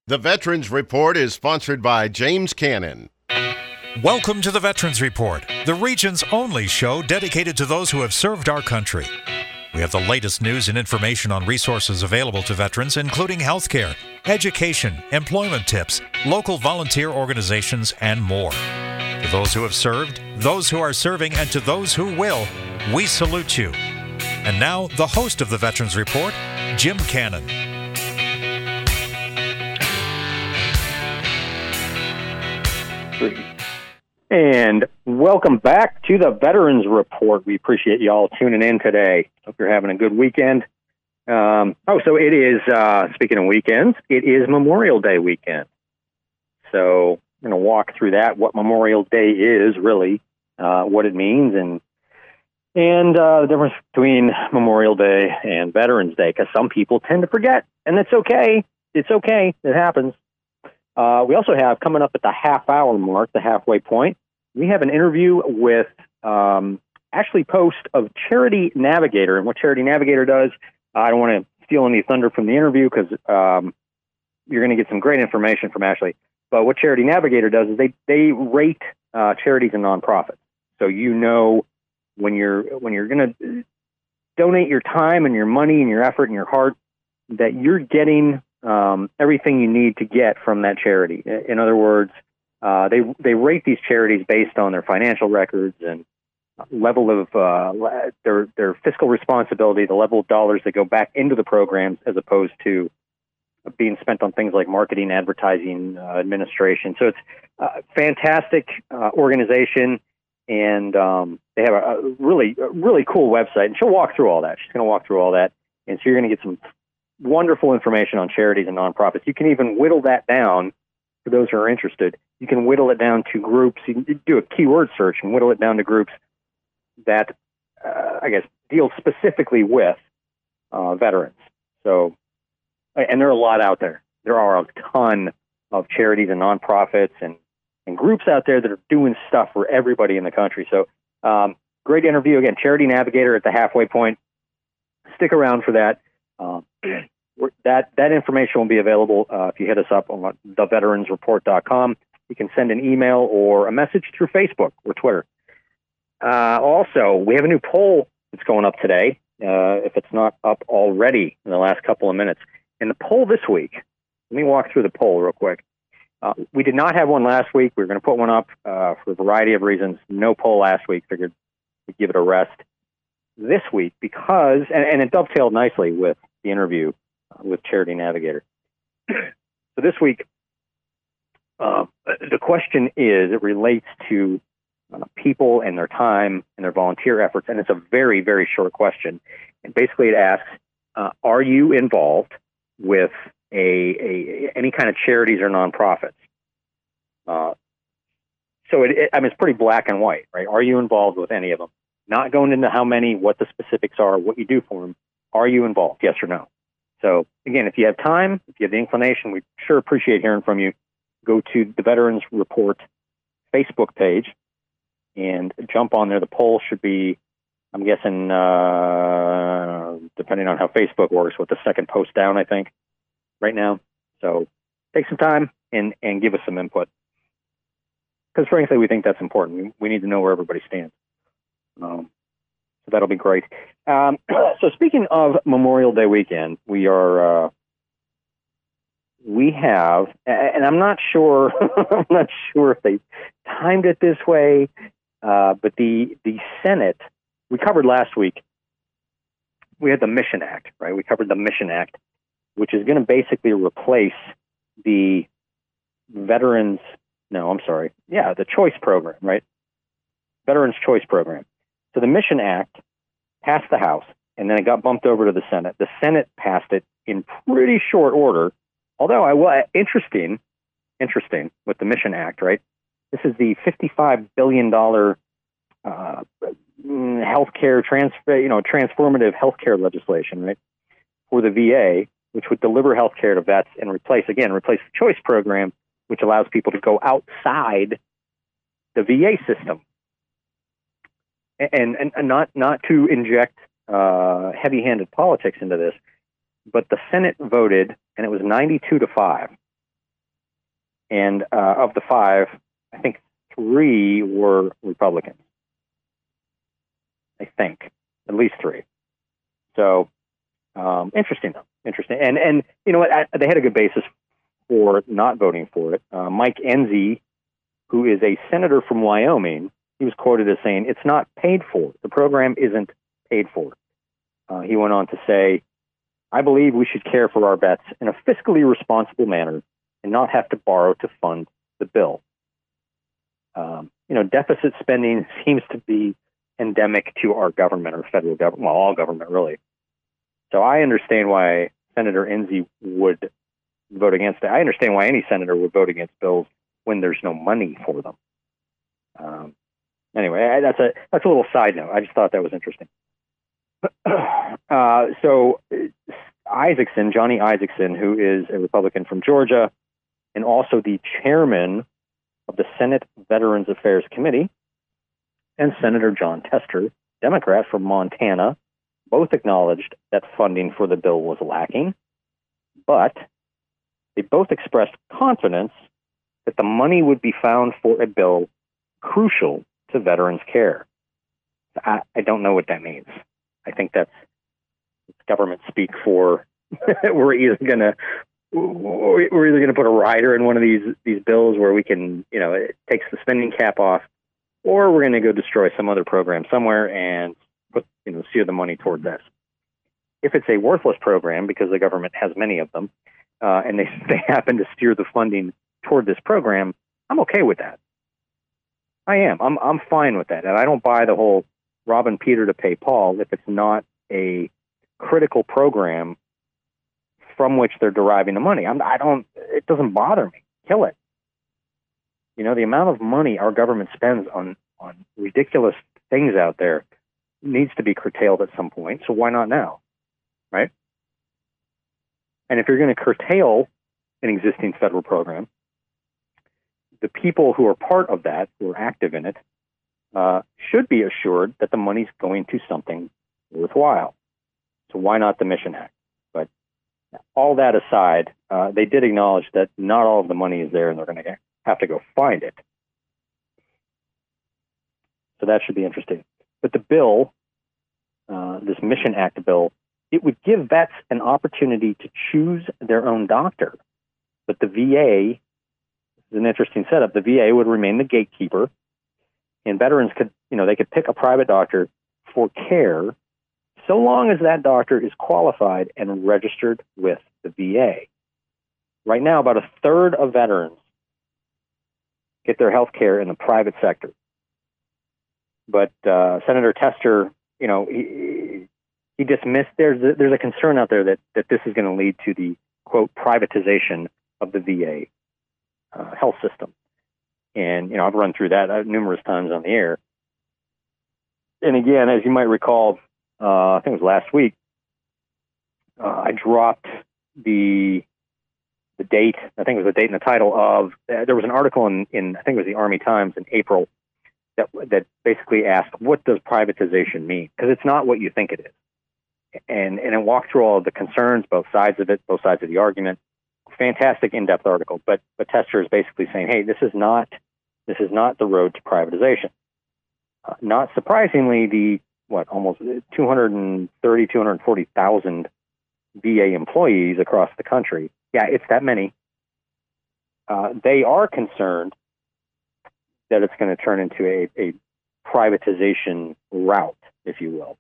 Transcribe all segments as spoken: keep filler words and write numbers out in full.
The Veterans Report is sponsored by James Cannon. Welcome to the Veterans Report, the region's only show dedicated to those who have served our country. We have the latest news and information on resources available to veterans, including healthcare, education, employment tips, local volunteer organizations, and more. To those who have served, those who are serving, and to those who will, we salute you. And now, the host of the Veterans Report, Jim Cannon. And welcome back to the Veterans Report. We appreciate you all tuning in today. Hope you're having a good weekend. Um, oh, so it is, uh, speaking of weekends, it is Memorial Day weekend. So I'm going to walk through that, what Memorial Day is really, uh, what it means, and and uh, the difference between Memorial Day and Veterans Day, because some people tend to forget, and it's okay. It's okay. It happens. Uh, we also have, coming up at the half-hour mark, the halfway point, we have an interview with um, Ashley Post of Charity Navigator. And what Charity Navigator does, I don't want to steal any thunder from the interview because um, you're going to get some great information from Ashley. But what Charity Navigator does is they, they rate uh, charities and nonprofits. So you know when you're when you're going to donate your time and your money and your effort and your heart, that you're getting Um, everything you need to get from that charity. In other words, uh, they they rate these charities based on their financial records and level of uh, their their fiscal responsibility, the level of dollars that go back into the programs, as opposed to being spent on things like marketing, advertising, uh, administration. So it's a fantastic uh, organization, and um, they have a, a really really cool website. And she'll walk through all that. She's going to walk through all that, and so you're going to get some wonderful information on charities and nonprofits. You can even whittle that down for those who are interested. You can whittle it down to groups. You can do a keyword search and whittle it down to groups that, uh, I guess, deal specifically with uh, veterans. So, and there are a lot out there. There are a ton of charities and nonprofits and, and groups out there that are doing stuff for everybody in the country. So, um, great interview. Again, Charity Navigator at the halfway point. Stick around for that. Um, that that information will be available uh, if you hit us up on the veterans report dot com. You can send an email or a message through Facebook or Twitter. Uh, also, we have a new poll that's going up today, uh, if it's not up already in the last couple of minutes. And the poll this week, let me walk through the poll real quick. Uh, we did not have one last week. We were going to put one up uh, for a variety of reasons. No poll last week. Figured we'd give it a rest this week because, and, and it dovetailed nicely with the interview uh, with Charity Navigator. So this week, uh, the question is, it relates to uh, people and their time and their volunteer efforts, and it's a very, very short question. And basically it asks, uh, are you involved with a, a any kind of charities or nonprofits? Uh, so it, it, I mean, it's pretty black and white, right? Are you involved with any of them? Not going into how many, what the specifics are, what you do for them. Are you involved? Yes or no? So, again, if you have time, if you have the inclination, we sure appreciate hearing from you. Go to the Veterans Report Facebook page and jump on there. The poll should be, I'm guessing, uh, depending on how Facebook works, with the second post down, I think, right now. So take some time and, and give us some input. Because, frankly, we think that's important. We, we need to know where everybody stands. Um, so that'll be great. Um, so speaking of Memorial Day weekend, we are, uh, we have, and I'm not sure, I'm not sure if they timed it this way, uh, but the, the Senate, we covered last week, we had the Mission Act, right? We covered the Mission Act, which is going to basically replace the Veterans, no, I'm sorry. Yeah, the Choice Program, right? Veterans Choice Program. So the Mission Act passed the House, and then it got bumped over to the Senate. The Senate passed it in pretty short order, although I was interesting, interesting with the Mission Act, right? This is the fifty-five billion dollars uh, healthcare transfer, you know, transformative healthcare legislation, right, for the V A, which would deliver healthcare to vets and replace, again, replace the Choice Program, which allows people to go outside the V A system. And, and, and not, not to inject uh, heavy-handed politics into this, but the Senate voted, and it was ninety-two to five, And uh, of the five, I think three were Republicans. I think at least three. So um, interesting, though. Interesting. And and you know what? I, they had a good basis for not voting for it. Uh, Mike Enzi, who is a senator from Wyoming, he was quoted as saying, "It's not paid for. The program isn't paid for." Uh, he went on to say, "I believe we should care for our vets in a fiscally responsible manner and not have to borrow to fund the bill." Um, you know, deficit spending seems to be endemic to our government, or federal government, well, all government really. So I understand why Senator Enzi would vote against it. I understand why any senator would vote against bills when there's no money for them. Um, anyway, I, that's a that's a little side note. I just thought that was interesting. uh, so Isakson, Johnny Isakson, who is a Republican from Georgia and also the chairman of the Senate Veterans Affairs Committee, and Senator Jon Tester, Democrat from Montana, both acknowledged that funding for the bill was lacking, but they both expressed confidence that the money would be found for a bill crucial to veterans' care. I, I don't know what that means. I think that's government speak for we're either going to we're either going to put a rider in one of these these bills where we can, you know, it takes the spending cap off, or we're going to go destroy some other program somewhere and put, you know, steer the money toward this. If it's a worthless program, because the government has many of them, uh, and they they happen to steer the funding toward this program, I'm okay with that. I am. I'm I'm fine with that, and I don't buy the whole robbing Peter to pay Paul if it's not a critical program from which they're deriving the money. I'm, I don't. It doesn't bother me. Kill it. You know, the amount of money our government spends on on ridiculous things out there needs to be curtailed at some point. So why not now, right? And if you're going to curtail an existing federal program, the people who are part of that, who are active in it, uh, should be assured that the money's going to something worthwhile. So why not the Mission Act? But all that aside, uh, they did acknowledge that not all of the money is there, and they're going to have to go find it. So that should be interesting. But the bill, uh, this Mission Act bill, it would give vets an opportunity to choose their own doctor. But the V A is an interesting setup. The V A would remain the gatekeeper, and veterans could, you know, they could pick a private doctor for care so long as that doctor is qualified and registered with the V A. Right now, about a third of veterans get their health care in the private sector. But uh, Senator Tester, you know, he, he dismissed, there's a, there's a concern out there that, that this is going to lead to the, quote, privatization of the V A uh, health system. And, you know, I've run through that uh, numerous times on the air. And again, as you might recall, uh, I think it was last week, uh, I dropped the the date, I think it was the date and the title of, uh, there was an article in, in, I think it was the Army Times in April, that that basically asked, what does privatization mean? Because it's not what you think it is. And, and it walked through all of the concerns, both sides of it, both sides of the argument. Fantastic in-depth article, but but Tester is basically saying, hey, this is not this is not the road to privatization. Uh, not surprisingly, the what almost two hundred thirty, two hundred forty thousand V A employees across the country, yeah, it's that many. Uh, they are concerned that it's going to turn into a, a privatization route, if you will.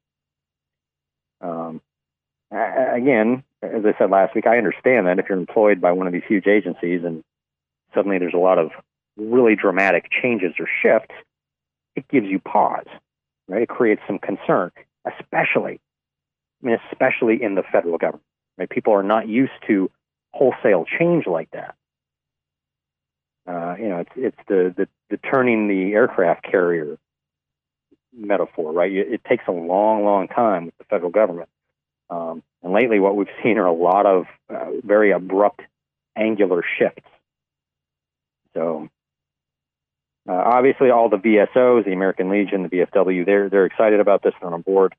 Um, again, as I said last week, I understand that if you're employed by one of these huge agencies and suddenly there's a lot of really dramatic changes or shifts, it gives you pause, right? It creates some concern, especially, I mean, especially in the federal government, right? People are not used to wholesale change like that. Uh, you know, it's it's the, the, the turning the aircraft carrier metaphor, right? It takes a long, long time with the federal government. Um, and lately what we've seen are a lot of uh, very abrupt angular shifts. So uh, obviously all the V S Os, the American Legion, the V F W, they're, they're excited about this and on board.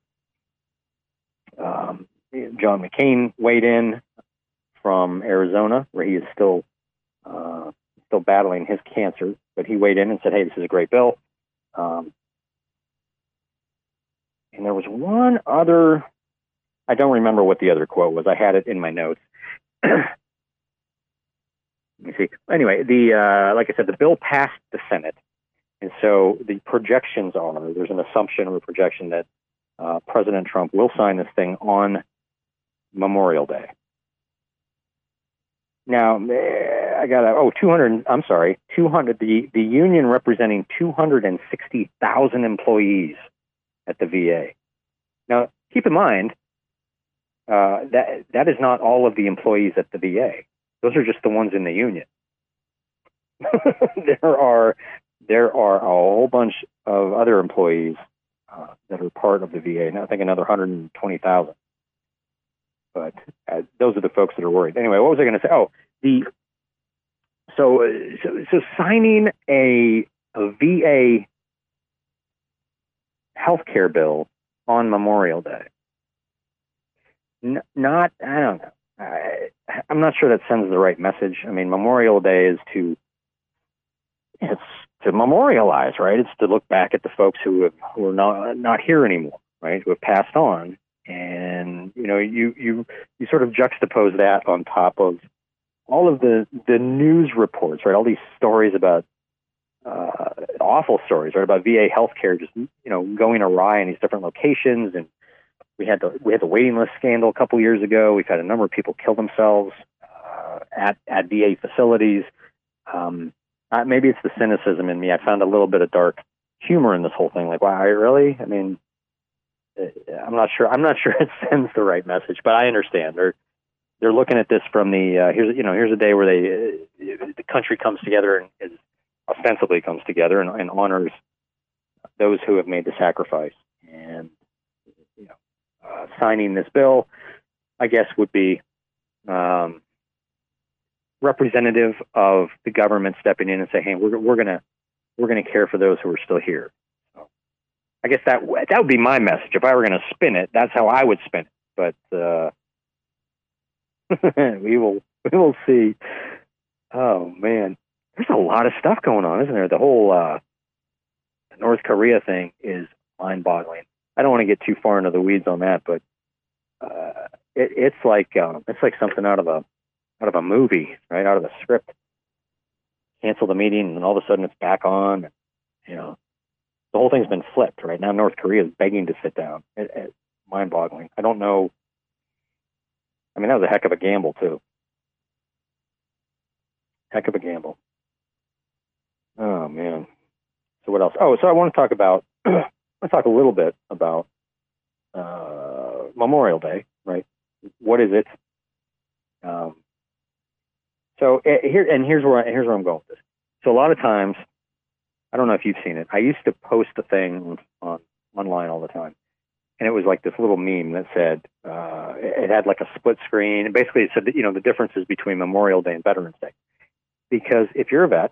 Um, John McCain weighed in from Arizona, where he is still uh, still battling his cancer, but he weighed in and said, hey, this is a great bill. Um, and there was one other, I don't remember what the other quote was. I had it in my notes. Let me see. Anyway, the uh, like I said, the bill passed the Senate. And so the projections are, there's an assumption or a projection that uh, President Trump will sign this thing on Memorial Day. Now, I got a, oh, two hundred, I'm sorry, two hundred, the, the union representing two hundred sixty thousand employees at the V A. Now, keep in mind, uh, that that is not all of the employees at the V A. Those are just the ones in the union. there are there are a whole bunch of other employees uh, that are part of the V A. Now, I think another one hundred twenty thousand. But uh, those are the folks that are worried. Anyway, what was I going to say? Oh, the so so, so signing a, a V A healthcare bill on Memorial Day. N- not, I don't know. I, I'm not sure that sends the right message. I mean, Memorial Day is to it's to memorialize, right? It's to look back at the folks who have who are not not here anymore, right? Who have passed on. And, you know, you, you, you sort of juxtapose that on top of all of the, the news reports, right? All these stories about, uh, awful stories, right? About V A healthcare just, you know, going awry in these different locations. And we had the, we had the waiting list scandal a couple years ago. We've had a number of people kill themselves, uh, at, at V A facilities. Um, uh, maybe it's the cynicism in me. I found a little bit of dark humor in this whole thing. Like, wow, really? I mean, I'm not sure. I'm not sure it sends the right message, but I understand. They're they're looking at this from the uh, here's you know here's a day where they uh, the country comes together and is, ostensibly comes together and, and honors those who have made the sacrifice. And you know, uh, signing this bill, I guess, would be um, representative of the government stepping in and saying, "Hey, we're we're gonna we're gonna care for those who are still here." I guess that that would be my message. If I were going to spin it, that's how I would spin it. But uh, we will we will see. Oh man, there's a lot of stuff going on, isn't there? The whole uh, North Korea thing is mind-boggling. I don't want to get too far into the weeds on that, but uh, it, it's like uh, it's like something out of a out of a movie, right? Out of a script. Cancel the meeting, and all of a sudden it's back on. You know. The whole thing's been flipped right now. North Korea is begging to sit down. It, it, mind-boggling. I don't know. I mean, that was a heck of a gamble too. Heck of a gamble. Oh man. So what else? Oh, so I want to talk about. I want to talk a little bit about uh, Memorial Day, right? What is it? Um, so uh, here and here's where I, here's where I'm going with this. So a lot of times. I don't know if you've seen it. I used to post a thing on online all the time, and it was like this little meme that said uh, it had like a split screen. And basically, it said that, you know, the differences between Memorial Day and Veterans Day. Because if you're a vet,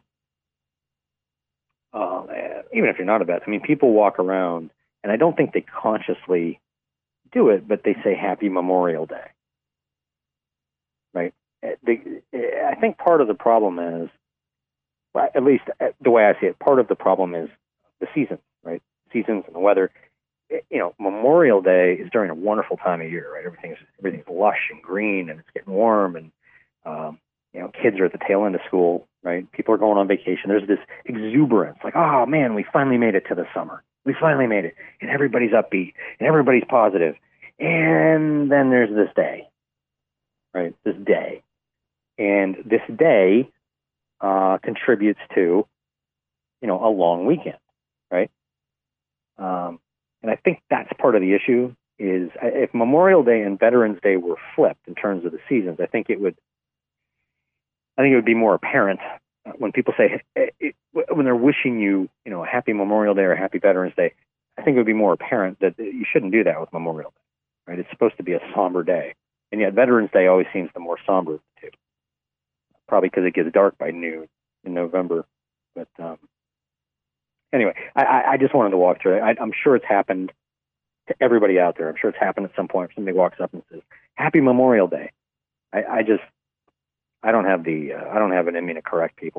uh, even if you're not a vet, I mean, people walk around, and I don't think they consciously do it, but they say Happy Memorial Day, right? They, I think part of the problem is. Well, at least the way I see it, part of the problem is the seasons, right? Seasons and the weather. You know, Memorial Day is during a wonderful time of year, right? Everything's everything's lush and green, and it's getting warm, and um, you know, kids are at the tail end of school, right? People are going on vacation. There's this exuberance, like, oh man, we finally made it to the summer. We finally made it, and everybody's upbeat, and everybody's positive. And then there's this day, right? This day, and this day. Uh, contributes to, you know, a long weekend, right? Um, and I think that's part of the issue is if Memorial Day and Veterans Day were flipped in terms of the seasons, I think it would, I think it would be more apparent when people say, it, when they're wishing you, you know, a happy Memorial Day or a happy Veterans Day, I think it would be more apparent that you shouldn't do that with Memorial Day, right? It's supposed to be a somber day. And yet Veterans Day always seems the more somber of the two. Probably because it gets dark by noon in November. But um, anyway, I, I just wanted to walk through it. I, I'm sure it's happened to everybody out there. I'm sure it's happened at some point. Somebody walks up and says, Happy Memorial Day. I, I just, I don't have the, uh, I don't have it in me to correct people. I just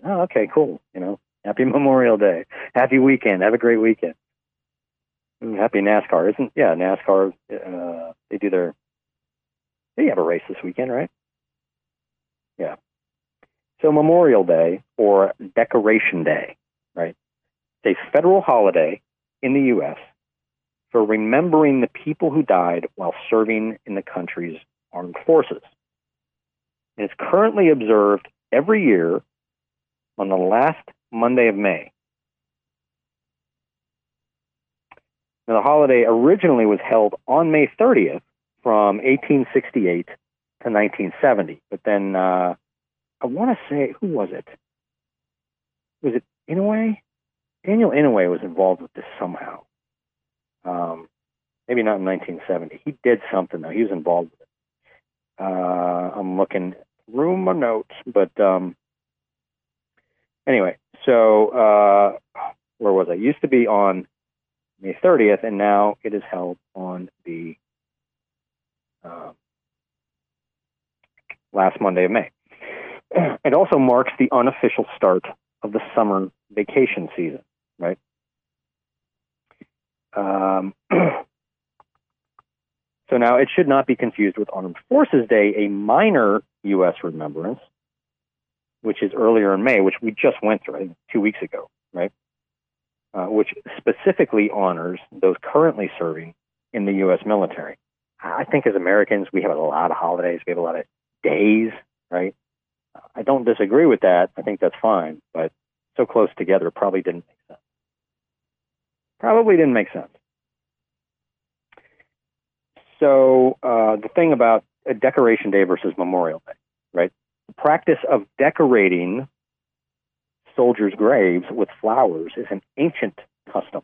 oh, okay, cool. You know, happy Memorial Day. Happy weekend. Have a great weekend. Happy NASCAR. Isn't, yeah, NASCAR, uh, they do their, they have a race this weekend, right? Yeah. So Memorial Day, or Decoration Day, right? It's a federal holiday in the U S for remembering the people who died while serving in the country's armed forces. And it's currently observed every year on the last Monday of May. Now, the holiday originally was held on May thirtieth from eighteen sixty-eight to nineteen seventy. But then, uh, I want to say, who was it? Was it Inouye? Daniel Inouye was involved with this somehow. Um, maybe not in nineteen seventy. He did something, though. He was involved with it. Uh, I'm looking through my notes, but um, anyway, so uh, where was I? It used to be on May thirtieth, and now it is held on the uh, last Monday of May. It also marks the unofficial start of the summer vacation season, right? Um, so now it should not be confused with Armed Forces Day, a minor U S remembrance, which is earlier in May, which we just went through, I think, two weeks ago, right? Uh, which specifically honors those currently serving in the U S military. I think as Americans, we have a lot of holidays. We have a lot of days, right? I don't disagree with that. I think that's fine, but so close together, it probably didn't make sense. Probably didn't make sense. So uh, the thing about a Decoration Day versus Memorial Day, right? The practice of decorating soldiers' graves with flowers is an ancient custom.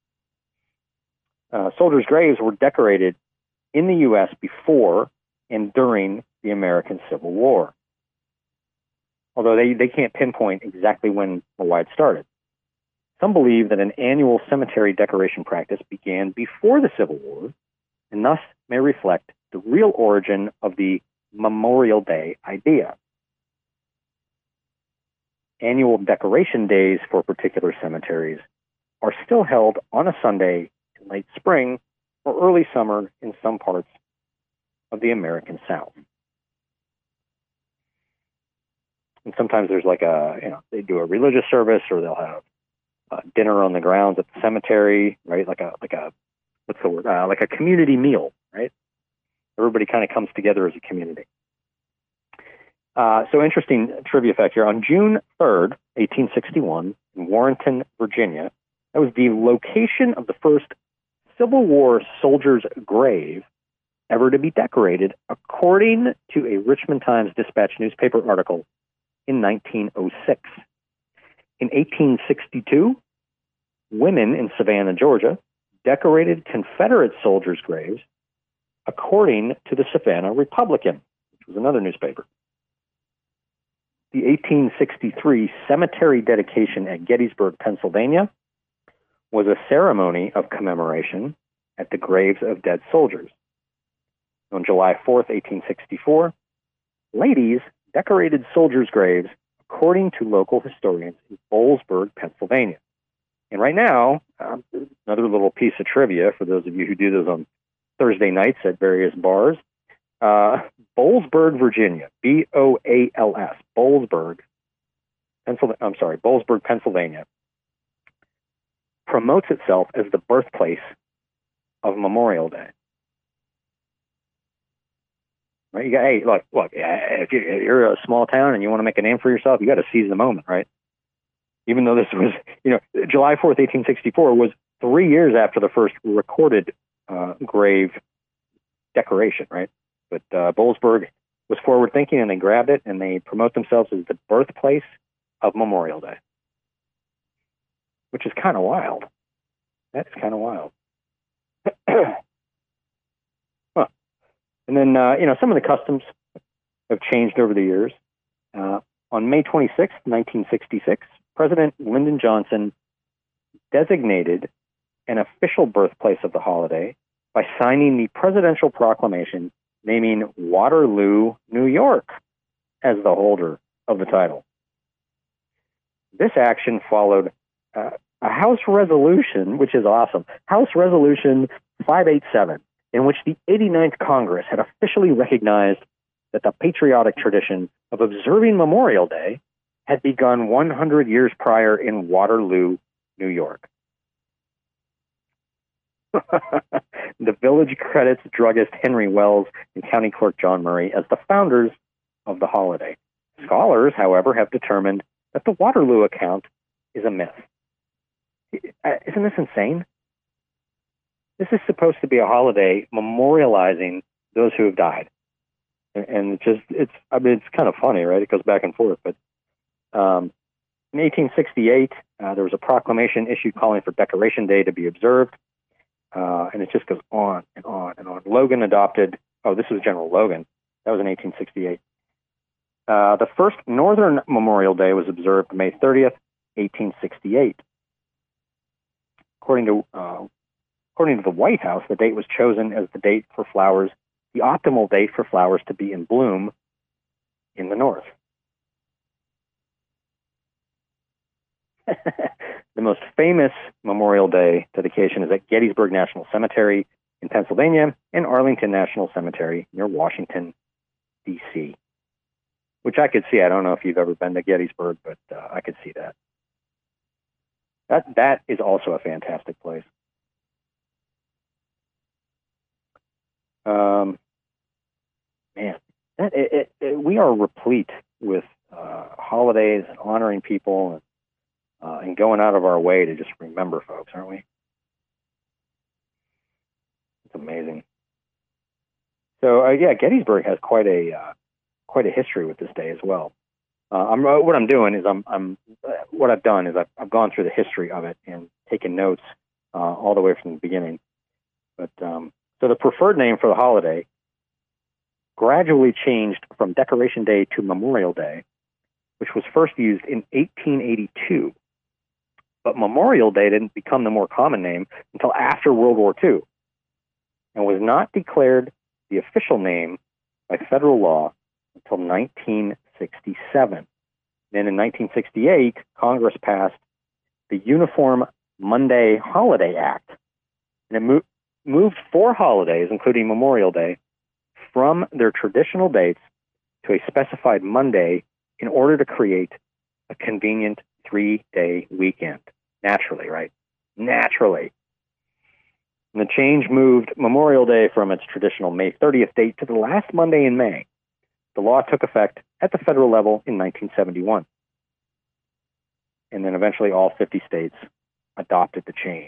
Uh, soldiers' graves were decorated in the U S before and during the American Civil War. Although they, they can't pinpoint exactly when or why it started. Some believe that an annual cemetery decoration practice began before the Civil War and thus may reflect the real origin of the Memorial Day idea. Annual decoration days for particular cemeteries are still held on a Sunday in late spring or early summer in some parts of the American South. And sometimes there's like a, you know, they do a religious service, or they'll have uh, dinner on the grounds at the cemetery, right? Like a, like a, what's the word? Uh, like a community meal, right? Everybody kind of comes together as a community. Uh, so interesting trivia fact here. On June third, eighteen sixty-one, in Warrenton, Virginia, that was the location of the first Civil War soldier's grave ever to be decorated, according to a Richmond Times-Dispatch newspaper article in nineteen oh six. In eighteen sixty-two, women in Savannah, Georgia, decorated Confederate soldiers' graves, according to the Savannah Republican, which was another newspaper. The eighteen sixty-three cemetery dedication at Gettysburg, Pennsylvania, was a ceremony of commemoration at the graves of dead soldiers. On July fourth, eighteen sixty-four, ladies decorated soldiers' graves according to local historians in Boalsburg, Pennsylvania. And right now, um, another little piece of trivia for those of you who do those on Thursday nights at various bars. Uh, Boalsburg, Virginia, B O A L S, Boalsburg, Pennsylvania, I'm sorry, Boalsburg, Pennsylvania, promotes itself as the birthplace of Memorial Day. Right? You got, hey, look, look. If you're a small town and you want to make a name for yourself, you got to seize the moment, right? Even though this was, you know, July fourth, eighteen sixty-four was three years after the first recorded uh, grave decoration, right? But uh, Boalsburg was forward-thinking, and they grabbed it, and they promote themselves as the birthplace of Memorial Day, which is kind of wild. That's kind of wild. Huh. And then, uh, you know, some of the customs have changed over the years. Uh, on May twenty-sixth, nineteen sixty-six, President Lyndon Johnson designated an official birthplace of the holiday by signing the presidential proclamation naming Waterloo, New York, as the holder of the title. This action followed uh, a House resolution, which is awesome, House Resolution five eighty-seven, in which the eighty-ninth Congress had officially recognized that the patriotic tradition of observing Memorial Day had begun one hundred years prior in Waterloo, New York. The village credits druggist Henry Wells and county clerk John Murray as the founders of the holiday. Scholars, however, have determined that the Waterloo account is a myth. Isn't this insane? This is supposed to be a holiday memorializing those who have died. And just, it's, I mean, it's kind of funny, right? It goes back and forth. But um, in eighteen sixty-eight, uh, there was a proclamation issued calling for Decoration Day to be observed. Uh, and it just goes on and on and on. Logan adopted, oh, this was General Logan. That was in eighteen sixty-eight. Uh, the first Northern Memorial Day was observed May thirtieth, eighteen sixty-eight. According to, uh, according to the White House, the date was chosen as the date for flowers, the optimal date for flowers to be in bloom in the North. The most famous Memorial Day dedication is at Gettysburg National Cemetery in Pennsylvania and Arlington National Cemetery near Washington, D C, which I could see. I don't know if you've ever been to Gettysburg, but uh, I could see that. That that is also a fantastic place. Um, man, that, it, it, it, we are replete with uh, holidays and honoring people and, uh, and going out of our way to just remember folks, aren't we? It's amazing. So uh, yeah, Gettysburg has quite a uh, quite a history with this day as well. Uh, I'm, uh, what I'm doing is I'm, I'm uh, what I've done is I've, I've gone through the history of it and taken notes uh, all the way from the beginning. But um, so the preferred name for the holiday gradually changed from Decoration Day to Memorial Day, which was first used in eighteen eighty-two. But Memorial Day didn't become the more common name until after World War Two and was not declared the official name by federal law until nineteen sixty-seven. Then in nineteen sixty-eight, Congress passed the Uniform Monday Holiday Act, and it mo- moved four holidays, including Memorial Day, from their traditional dates to a specified Monday in order to create a convenient three-day weekend. Naturally, right? Naturally. And the change moved Memorial Day from its traditional May thirtieth date to the last Monday in May. The law took effect at the federal level in nineteen seventy-one. And then eventually all fifty states adopted the change.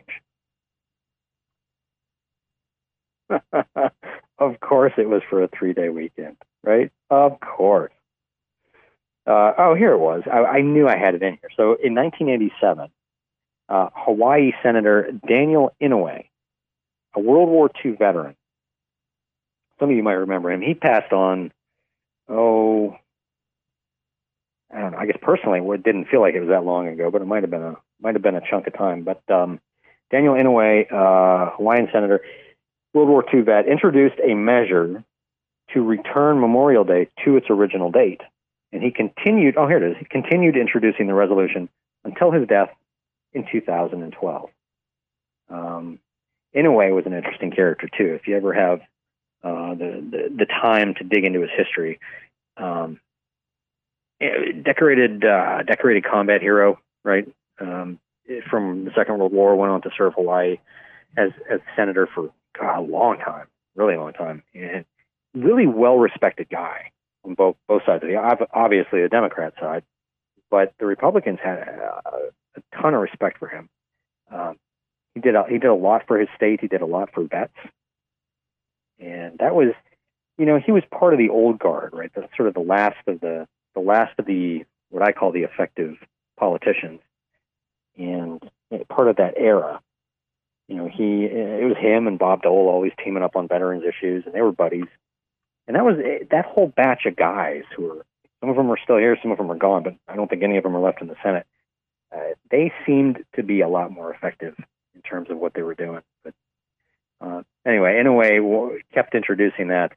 Of course it was for a three-day weekend, right? Of course. Uh, oh, here it was. I, I knew I had it in here. So in nineteen eighty-seven, uh, Hawaii Senator Daniel Inouye, a World War Two veteran, some of you might remember him, he passed on, oh, I don't know, I guess personally it didn't feel like it was that long ago, but it might have been a, might have been a chunk of time. But um, Daniel Inouye, uh, Hawaiian senator, World War Two vet, introduced a measure to return Memorial Day to its original date. And he continued, oh, here it is, he continued introducing the resolution until his death in two thousand twelve. Um, Inouye was an interesting character, too. If you ever have uh, the, the, the time to dig into his history, um, decorated uh, decorated combat hero, right, um, from the Second World War, went on to serve Hawaii as, as senator for God, a long time, really long time, and really well-respected guy on both both sides of the, obviously the Democrat side, but the Republicans had a, a ton of respect for him. Um, he did a, he did a lot for his state. He did a lot for vets, and that was, you know, he was part of the old guard, right? That's sort of the last of the the last of the what I call the effective politicians, and part of that era. You know, he it was him and Bob Dole always teaming up on veterans issues, and they were buddies. And that was that whole batch of guys who were, some of them are still here, some of them are gone, but I don't think any of them are left in the Senate. Uh, they seemed to be a lot more effective in terms of what they were doing. But uh, anyway, in a way, we kept introducing that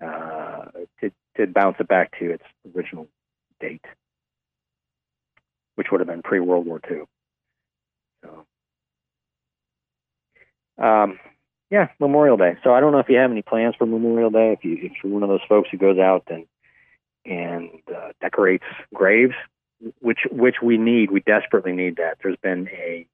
uh, to, to bounce it back to its original date. which would have been pre-World War Two. So, um, yeah, Memorial Day. So I don't know if you have any plans for Memorial Day. If you if you're one of those folks who goes out and and uh, decorates graves, which which we need, we desperately need that. There's been a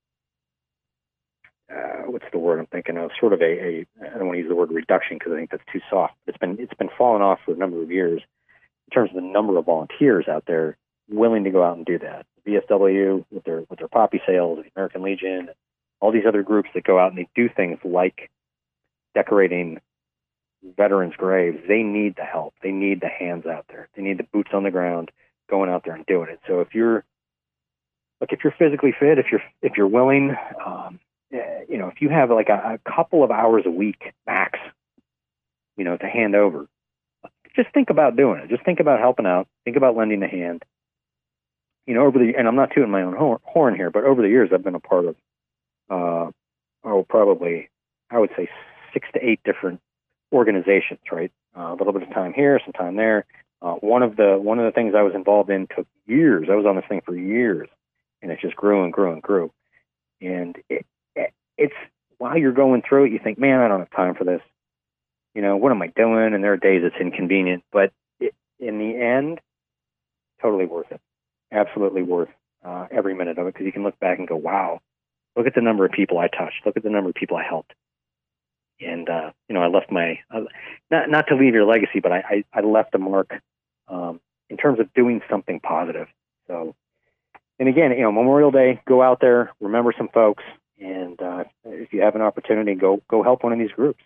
uh, what's the word I'm thinking of? Sort of a, a I don't want to use the word reduction because I think that's too soft. It's been it's been falling off for a number of years in terms of the number of volunteers out there willing to go out and do that. The V S W with their with their poppy sales, the American Legion, all these other groups that go out and they do things like decorating veterans' graves. They need the help. They need the hands out there. They need the boots on the ground going out there and doing it. So if you're look, if you're physically fit, if you're if you're willing, um, you know, if you have like a, a couple of hours a week max, you know, to hand over, just think about doing it. Just think about helping out. Think about lending a hand. You know, over the and I'm not tooting my own horn here, but over the years I've been a part of, uh, oh, probably I would say six to eight different organizations. Right, uh, a little bit of time here, some time there. Uh, one of the one of the things I was involved in took years. I was on this thing for years, and it just grew and grew and grew. And it, it, it's while you're going through it, you think, man, I don't have time for this. You know, what am I doing? And there are days it's inconvenient, but it, in the end, totally worth it. Absolutely worth uh, every minute of it because you can look back and go, wow, look at the number of people I touched. Look at the number of people I helped. And, uh, you know, I left my, uh, not not to leave your legacy, but I, I, I left a mark um, in terms of doing something positive. So, and again, you know, Memorial Day, go out there, remember some folks, and uh, if you have an opportunity, go go help one of these groups.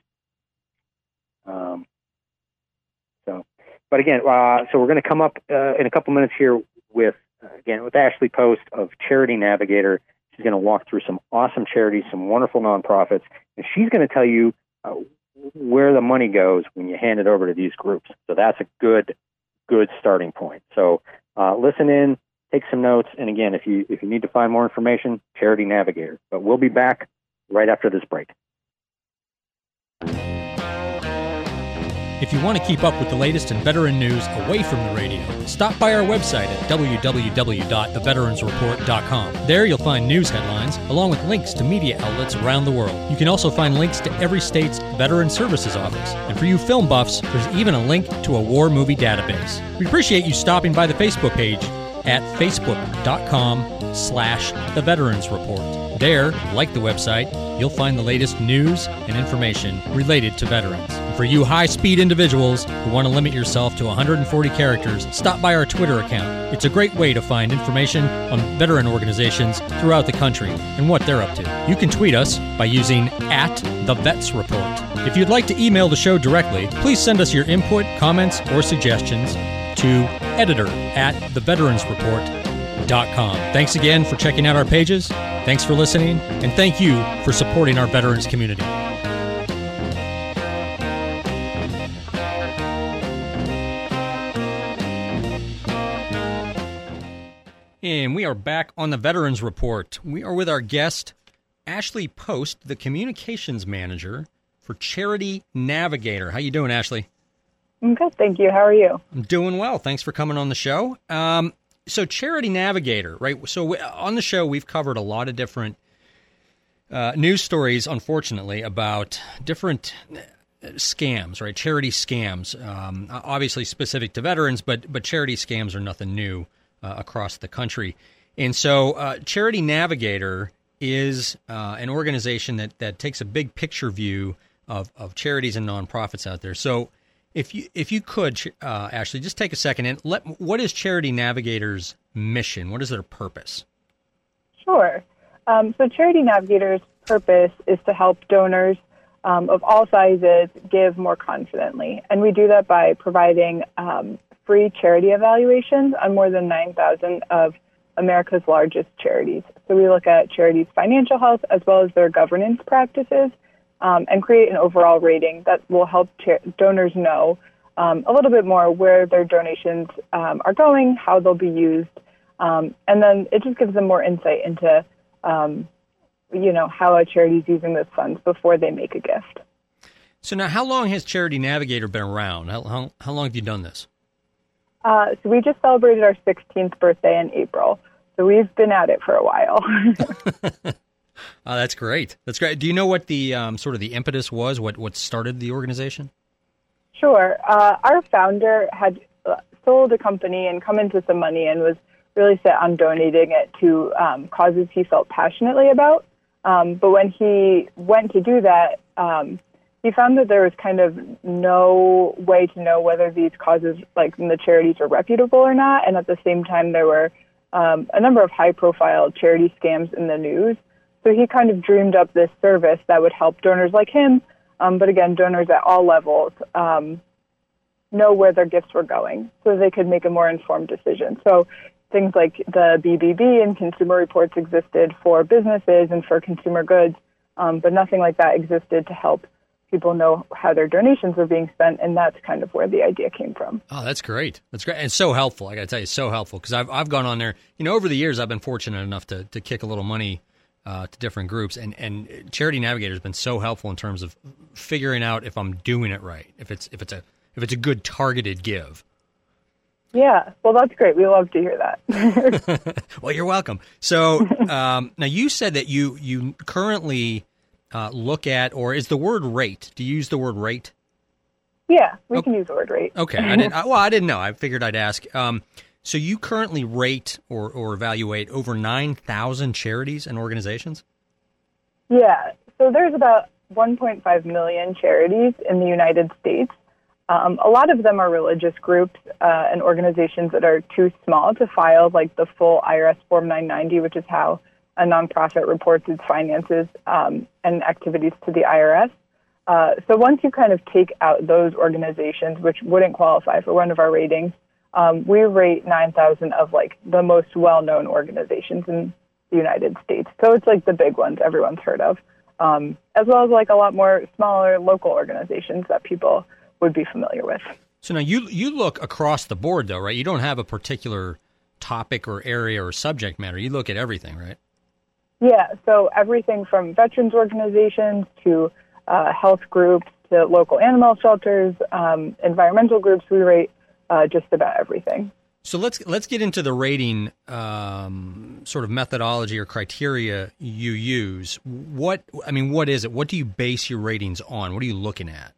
Um, so, but again, uh, so we're going to come up uh, in a couple minutes here with, uh, again, with Ashley Post of Charity Navigator. She's going to walk through some awesome charities, some wonderful nonprofits, and she's going to tell you uh, where the money goes when you hand it over to these groups. So that's a good, good starting point. So uh, listen in, take some notes, and again, if you if you need to find more information, Charity Navigator. But we'll be back right after this break. If you want to keep up with the latest in veteran news away from the radio, stop by our website at w w w dot the veterans report dot com. There you'll find news headlines, along with links to media outlets around the world. You can also find links to every state's Veteran Services Office. And for you film buffs, there's even a link to a war movie database. We appreciate you stopping by the Facebook page at facebook dot com slash the veterans report. There, like the website, you'll find the latest news and information related to veterans. And for you high-speed individuals who want to limit yourself to one hundred forty characters, stop by our Twitter account. It's a great way to find information on veteran organizations throughout the country and what they're up to. You can tweet us by using at the Vets Report. If you'd like to email the show directly, please send us your input, comments, or suggestions to editor at the veterans report dot com. Thanks again for checking out our pages. Thanks for listening, and thank you for supporting our veterans community. And we are back on the Veterans Report. We are with our guest, Ashley Post, the communications manager for Charity Navigator. How you doing, Ashley? I'm good, thank you. How are you? I'm doing well. Thanks for coming on the show. Um, so Charity Navigator, right? So we, on the show, we've covered a lot of different uh, news stories, unfortunately, about different scams, right? Charity scams, um, obviously specific to veterans, but but charity scams are nothing new uh, across the country. And so uh, Charity Navigator is uh, an organization that, that takes a big picture view of, of charities and nonprofits out there. So If you if you could, uh, Ashley, just take a second and let. What is Charity Navigator's mission? What is their purpose? Sure. Um, so Charity Navigator's purpose is to help donors um, of all sizes give more confidently, and we do that by providing um, free charity evaluations on more than nine thousand of America's largest charities. So we look at charities' financial health as well as their governance practices. Um, and create an overall rating that will help cha- donors know um, a little bit more where their donations um, are going, how they'll be used, um, and then it just gives them more insight into, um, you know, how a charity is using those funds before they make a gift. So now, how long has Charity Navigator been around? How how, how long have you done this? Uh, so we just celebrated our sixteenth birthday in April. So we've been at it for a while. Oh, that's great. That's great. Do you know what the um, sort of the impetus was? What what started the organization? Sure. Uh, our founder had sold a company and come into some money and was really set on donating it to um, causes he felt passionately about. Um, but when he went to do that, um, he found that there was kind of no way to know whether these causes, like the charities, were reputable or not. And at the same time, there were um, a number of high-profile charity scams in the news. So he kind of dreamed up this service that would help donors like him, um, but again, donors at all levels, um, know where their gifts were going so they could make a more informed decision. So things like the B B B and Consumer Reports existed for businesses and for consumer goods, um, but nothing like that existed to help people know how their donations were being spent, and that's kind of where the idea came from. Oh, that's great. That's great. And so helpful. I got to tell you, so helpful, because I've, I've gone on there. You know, over the years, I've been fortunate enough to, to kick a little money Uh, to different groups, and, and Charity Navigator has been so helpful in terms of figuring out if I'm doing it right, if it's if it's a if it's a good targeted give. Yeah, well, that's great. We love to hear that. Well, you're welcome. So um, now you said that you you currently uh, look at, or is the word rate? Do you use the word rate? Yeah, we okay. can use the word rate. Okay, I didn't. I, well, I didn't know. I figured I'd ask. Um, So you currently rate or, or evaluate over nine thousand charities and organizations? Yeah. So there's about one point five million charities in the United States. Um, a lot of them are religious groups uh, and organizations that are too small to file like the full I R S Form nine ninety, which is how a nonprofit reports its finances um, and activities to the I R S. Uh, so once you kind of take out those organizations, which wouldn't qualify for one of our ratings, Um, we rate nine thousand of like the most well-known organizations in the United States. So it's like the big ones everyone's heard of, um, as well as like a lot more smaller local organizations that people would be familiar with. So now you you look across the board though, right? You don't have a particular topic or area or subject matter. You look at everything, right? Yeah, so everything from veterans organizations to uh, health groups to local animal shelters, um, environmental groups, we rate Uh, just about everything. So let's let's get into the rating um, sort of methodology or criteria you use. What I mean, what is it? What do you base your ratings on? What are you looking at?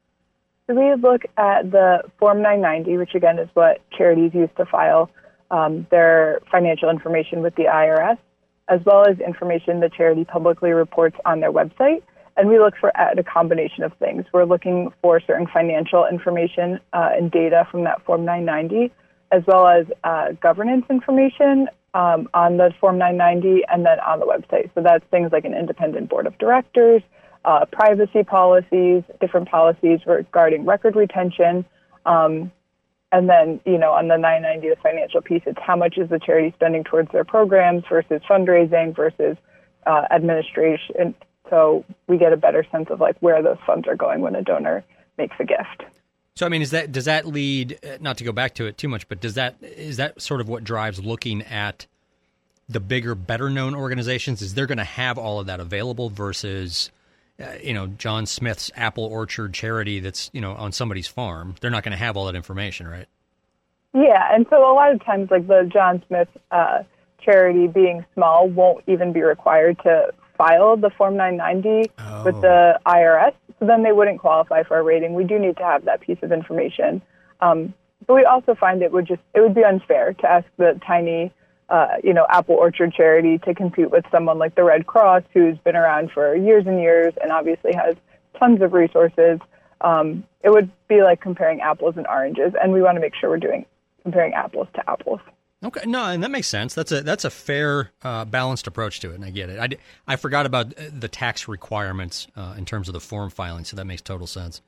So we look at the Form nine ninety, which again is what charities use to file um, their financial information with the I R S, as well as information the charity publicly reports on their website. And we look for at a combination of things. We're looking for certain financial information uh, and data from that Form nine ninety, as well as uh, governance information um, on the Form nine ninety and then on the website. So that's things like an independent board of directors, uh, privacy policies, different policies regarding record retention. Um, and then, you know, on the nine ninety, the financial piece, it's how much is the charity spending towards their programs versus fundraising versus uh, administration. So we get a better sense of like where those funds are going when a donor makes a gift. So I mean, is that does that lead? Not to go back to it too much, but does that is that sort of what drives looking at the bigger, better known organizations? Is they're going to have all of that available versus, uh, you know, John Smith's apple orchard charity that's you know on somebody's farm? They're not going to have all that information, right? Yeah, and so a lot of times, like the John Smith uh, charity being small won't even be required to file the Form nine ninety oh. with the I R S, so then they wouldn't qualify for a rating. We do need to have that piece of information. Um, but we also find it would just it would be unfair to ask the tiny, uh, you know, apple orchard charity to compete with someone like the Red Cross, who's been around for years and years and obviously has tons of resources. Um, it would be like comparing apples and oranges, and we want to make sure we're doing comparing apples to apples. Okay, no, and that makes sense. That's a that's a fair, uh, balanced approach to it, and I get it. I, I forgot about the tax requirements uh, in terms of the form filing, so that makes total sense.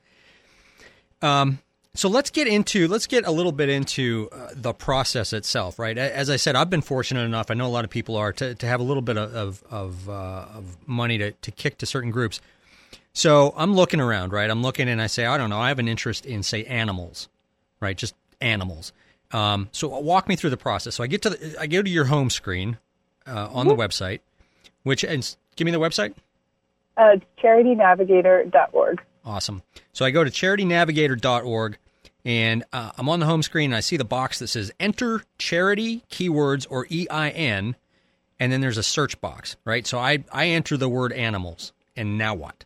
Um, so let's get into let's get a little bit into uh, the process itself, right? As I said, I've been fortunate enough. I know a lot of people are to, to have a little bit of of of, uh, of money to, to kick to certain groups. So I'm looking around, right? I'm looking and I say, I don't know, I have an interest in say animals, right? Just animals. Um, so walk me through the process. So I get to the, I go to your home screen uh, on the website, which and give me the website. Uh, charity navigator dot org. Awesome. So I go to charity navigator dot org, And uh, I'm on the home screen, and I see the box that says Enter Charity, Keywords, or E I N, and then there's a search box, right? So I, I enter the word animals, and now what?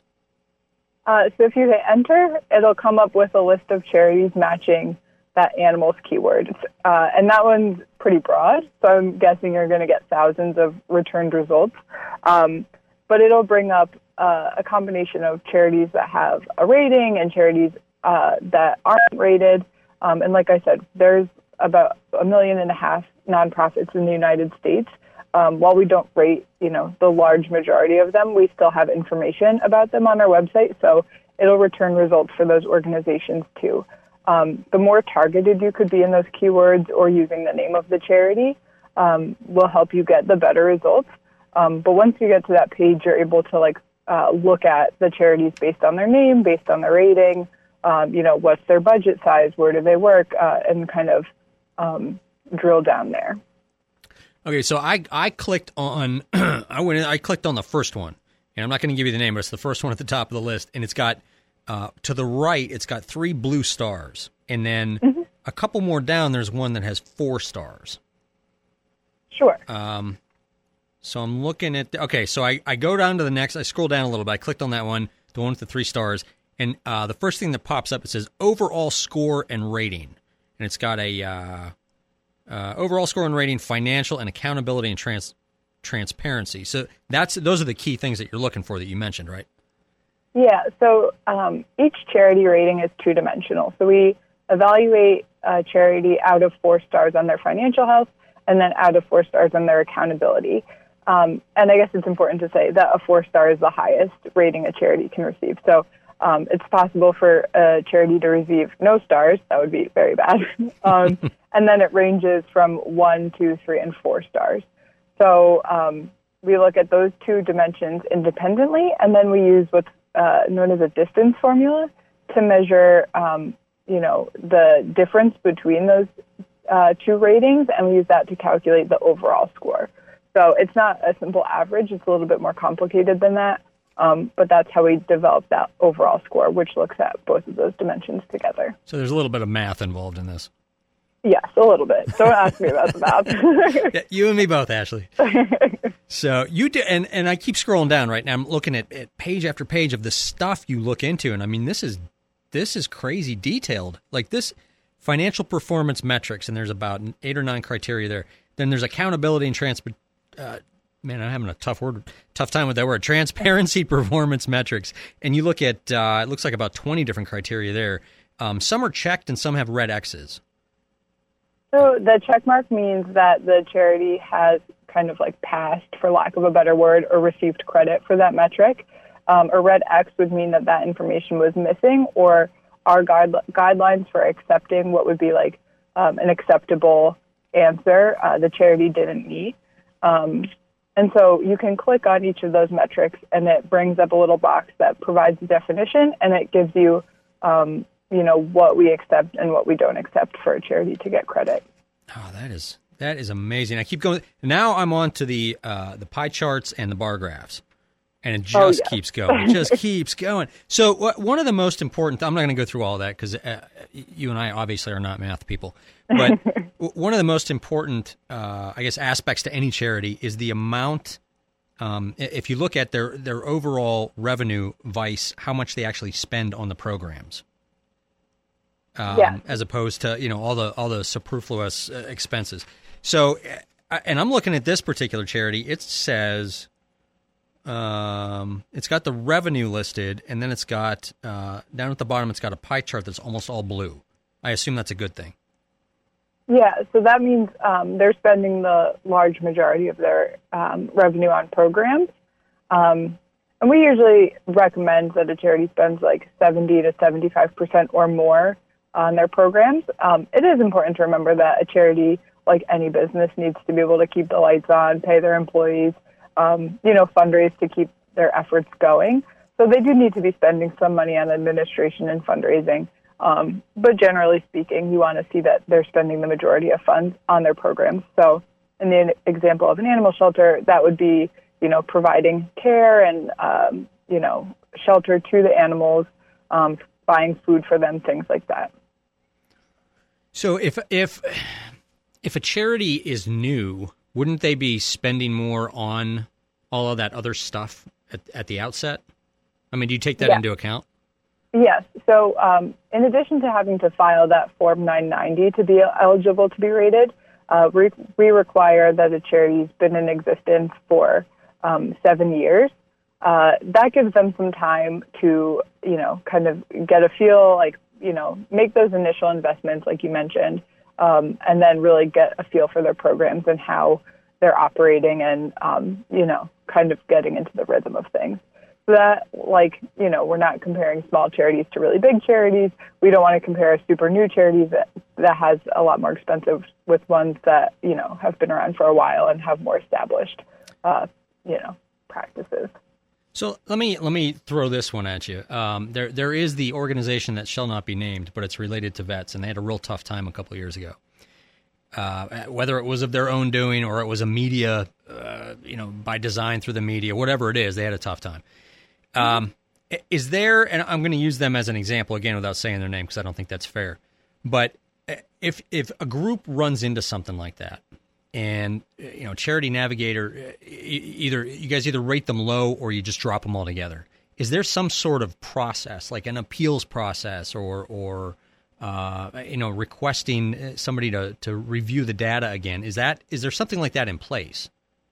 Uh, so if you hit Enter, it'll come up with a list of charities matching that animals keyword. Uh, and that one's pretty broad, so I'm guessing you're going to get thousands of returned results. Um, but it'll bring up uh, a combination of charities that have a rating and charities uh, that aren't rated. Um, and like I said, there's about a million and a half nonprofits in the United States. Um, while we don't rate, you know, the large majority of them, we still have information about them on our website. So it'll return results for those organizations too. Um, the more targeted you could be in those keywords or using the name of the charity um, will help you get the better results. Um, but once you get to that page, you're able to like uh, look at the charities based on their name, based on their rating, um, you know, what's their budget size, where do they work, uh, and kind of um, drill down there. Okay, so I I clicked on I went in, I clicked on the first one, and I'm not going to give you the name, but it's the first one at the top of the list, and it's got uh, to the right, it's got three blue stars, and then mm-hmm. a couple more down, there's one that has four stars. Sure. Um, so I'm looking at the, okay, so I, I go down to the next, I scroll down a little bit, I clicked on that one, the one with the three stars, and uh, the first thing that pops up, it says overall score and rating, and it's got a uh, Uh, overall score and rating, financial and accountability and trans- transparency. So that's those are the key things that you're looking for that you mentioned, right? Yeah. So um, each charity rating is two-dimensional. So we evaluate a charity out of four stars on their financial health and then out of four stars on their accountability. Um, and I guess it's important to say that a four-star is the highest rating a charity can receive. So Um, it's possible for a charity to receive no stars. That would be very bad. Um, and then it ranges from one, two, three, and four stars. So um, we look at those two dimensions independently, and then we use what's uh, known as a distance formula to measure, um, you know, the difference between those uh, two ratings, and we use that to calculate the overall score. So it's not a simple average. It's a little bit more complicated than that. Um, but that's how we develop that overall score, which looks at both of those dimensions together. So there's a little bit of math involved in this. Yes, a little bit. Don't ask me about the math. Yeah, you and me both, Ashley. So you do, and, and I keep scrolling down right now. I'm looking at, at page after page of the stuff you look into, and I mean, this is this is crazy detailed. Like this financial performance metrics, and there's about eight or nine criteria there. Then there's accountability and transport. Uh, Man, I'm having a tough word, tough time with that word. Transparency performance metrics, and you look at uh, it looks like about twenty different criteria there. Um, some are checked, and some have red X's. So the check mark means that the charity has kind of like passed, for lack of a better word, or received credit for that metric. Um, a red X would mean that that information was missing, or our guide, guidelines for accepting what would be like um, an acceptable answer uh, the charity didn't meet. Um, And so you can click on each of those metrics, and it brings up a little box that provides a definition, and it gives you, um, you know, what we accept and what we don't accept for a charity to get credit. Oh, that is that is amazing. I keep going. Now I'm on to the uh, the pie charts and the bar graphs, and it just oh, yeah. keeps going. It just keeps going. So what, one of the most important, I'm not going to go through all that because uh, you and I obviously are not math people, but one of the most important, uh, I guess, aspects to any charity is the amount, um, if you look at their, their overall revenue vice, how much they actually spend on the programs. Um, yeah. As opposed to, you know, all the all the superfluous uh, expenses. So, uh, and I'm looking at this particular charity. It says, um, it's got the revenue listed, and then it's got, uh, down at the bottom, it's got a pie chart that's almost all blue. I assume that's a good thing. Yeah, so that means um, they're spending the large majority of their um, revenue on programs. Um, and we usually recommend that a charity spends like seventy to seventy-five percent or more on their programs. Um, it is important to remember that a charity, like any business, needs to be able to keep the lights on, pay their employees, um, you know, fundraise to keep their efforts going. So they do need to be spending some money on administration and fundraising. Um, but generally speaking, you want to see that they're spending the majority of funds on their programs. So in the example of an animal shelter, that would be, you know, providing care and, um, you know, shelter to the animals, um, buying food for them, things like that. So if if if a charity is new, wouldn't they be spending more on all of that other stuff at, at the outset? I mean, do you take that yeah. into account? Yes. So um, in addition to having to file that Form nine ninety to be eligible to be rated, uh, we, we require that a charity's been in existence for um, seven years. Uh, that gives them some time to, you know, kind of get a feel, like, you know, make those initial investments, like you mentioned, um, and then really get a feel for their programs and how they're operating and, um, you know, kind of getting into the rhythm of things. So that, like, you know, we're not comparing small charities to really big charities. We don't want to compare a super new charity that, that has a lot more expensive with ones that, you know, have been around for a while and have more established, uh, you know, practices. So let me let me throw this one at you. Um, there there is the organization that shall not be named, but it's related to vets, and they had a real tough time a couple of years ago. Uh, whether it was of their own doing or it was a media, uh, you know, by design through the media, whatever it is, they had a tough time. Um, is there, and I'm going to use them as an example again without saying their name because I don't think that's fair, but if if a group runs into something like that, and, you know, Charity Navigator, either you guys either rate them low or you just drop them altogether. Is there some sort of process, like an appeals process or, or uh, you know, requesting somebody to, to review the data again? Is that is there something like that in place?